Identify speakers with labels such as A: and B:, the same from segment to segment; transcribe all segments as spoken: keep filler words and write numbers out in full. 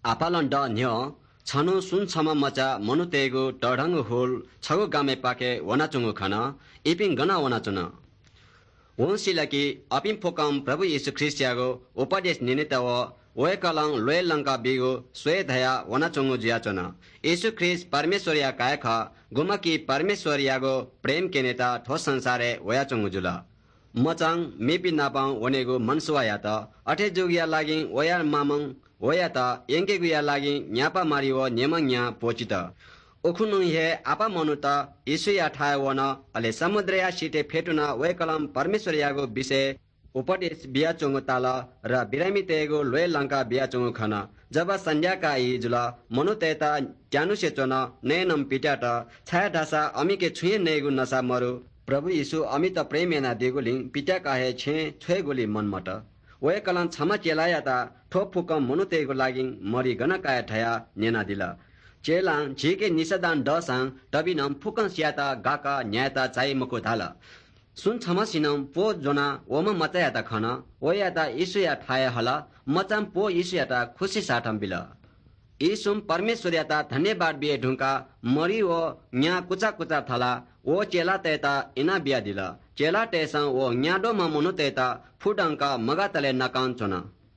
A: 아팔런 더 녀 차노 순차마 마자 모노테고 더랑 홀 차고 가메 파케 원아종고 카나 이핀 गना 원아쩌나 원실라기 아핀 포감 प्रभु यीशु ख्रिस्टियागो उपदेश निनितव वेकालं लोयलंका बिगो स्वेधया वनाचोंगो जियाचना यीशु ख्रिस्ट परमेश्वरिया कायखा गुमकी परमेश्वरियागो प्रेम के नेता ठो संसारे वयाचोंगो जुला मचांग मेपि नापां वनेगो मनसुवायाता अठे जोगिया लागि वया मामंग वयाता एंकेगुया लागि न्यापा मारिवो नेमंगया पोचिता ओखुनु हे आपा मनुता यीशुया ठाय वना अले समुद्रया सिटे फेटुना वेकलम परमेश्वरियागो विषय उपदेश बिया चोंगो ताला र बिरामी तेगो लोय लंका बिया चोंगो खाना जब संध्या का इजुला मनुतेता ज्ञानु से चोना नयनम पिटाटा छाया ढासा अमी के छुए नेगु नसा मरु प्रभु यीशु अमित प्रेमेना देगुलिङ पिटा काहे छे छे गोली मनमट वे कलन क्षमा चेलायाता ठोप फुकम मनुतेगो लागि मरि गन काया ठया नेना दिला चेला झिके निसदान दसाङ तबिनम फुकन स्याता गाका न्यायता चाइ मको धाला सुन क्षमा सिनम पो जोना ओम मचायाता खन ओयाता यीशुया ठाया हला मचाम पो यीशुयाता खुशी साठम बिला यीशुम परमेश्वरयाता धन्यवाद बिए ढुंका मरी ओ न्या कुचा कुचा थला ओ चेला तेता इना बिया दिला चेला तेसा ओ न्याडो ममुनु तेता फुडंका मगा तले नकान चोना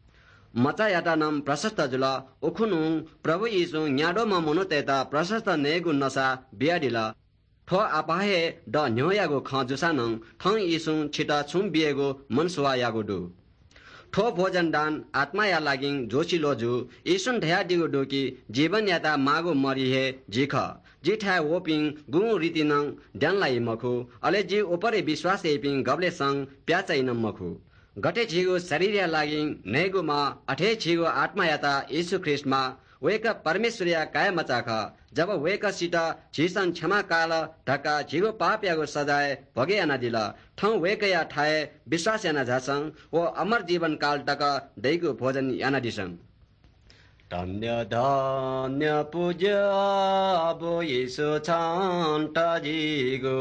A: मचा याता नम प्रशस्त जुला उखुनु प्रभु यीशु न्याडो ममुनु तेता प्रशस्त नेगु नसा बिया दिला ठो आपाहे द न्योयागो खजुसानङ ठङ यीशु छिटा छुम बिएगो मनसुवा यागो दु ठो भोजन दान आत्मा या लागिङ जोशी लोजु यीशुन ढया दिगो डोकी जीवन याता मागो मरी हे जिख जिठा वोपिङ गु रीतिनङ ड्यानलाई मखु अले जी उपरे विश्वास एपिङ गबले संग प्याचाइन मखु गटे छिगो शरीर या लागिङ नेगुमा अठे छिगो आत्मा याता यीशु ख्रिस्टमा वेका परमेश्वरिया काय मचाख जब वेका सिटा झिसन क्षमा काल ढका झिगो पाप यागो सजाय भगे याना दिला ठौ वेकया ठाए विश्वास याना झासङ ओ अमर जीवन काल टक दैगो भोजन याना दिसङ धन्य धन्य पूज्य अब यीशु छन्त जिगो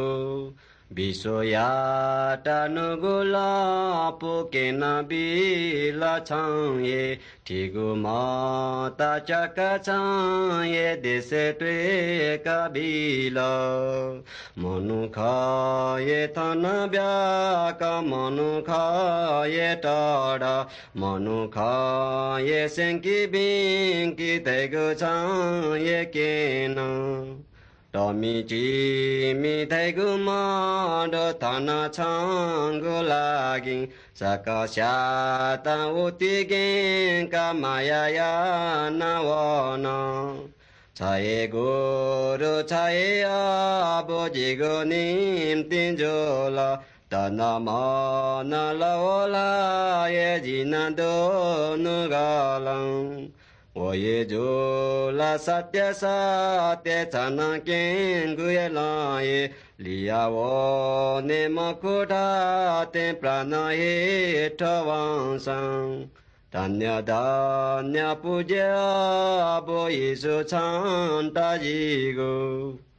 A: विश्वयाता नुगुला पुकेन बिला छाए ठिगु माता चका छाए देश ट्वेका बिला मनु खाए थन ब्याक मनु खाए टाडा मनु खाए सेंकी बिंकी तेगु छाए केन तमी चिमी थैगु माड थाना छांगु लागि सका स्याता उतिगे का माया या नवना छाए गोरु छाए आबो जिगो निम्ति जोला तना मन लवला ये जिना दोनु गालं我也就拉萨爹萨爹才能见古也来耶，里亚我那么苦他的不那也他往上，但呀但呀不接不一手唱大一个。